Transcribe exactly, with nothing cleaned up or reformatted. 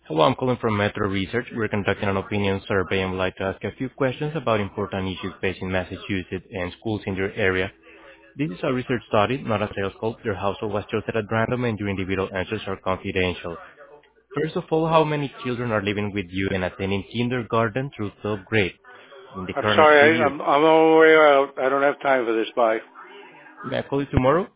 Hello, I'm calling from Metro Research. We're conducting an opinion survey and would like to ask a few questions about important issues facing Massachusetts and schools in your area. This is a research study, not a sales call. Your household was chosen at random and your individual answers are confidential. First of all, how many children are living with you and attending kindergarten through twelfth grade in the I'm current school sorry, I, year? I'm, I'm on my way out. I don't have time for this. Bye. May I call you tomorrow?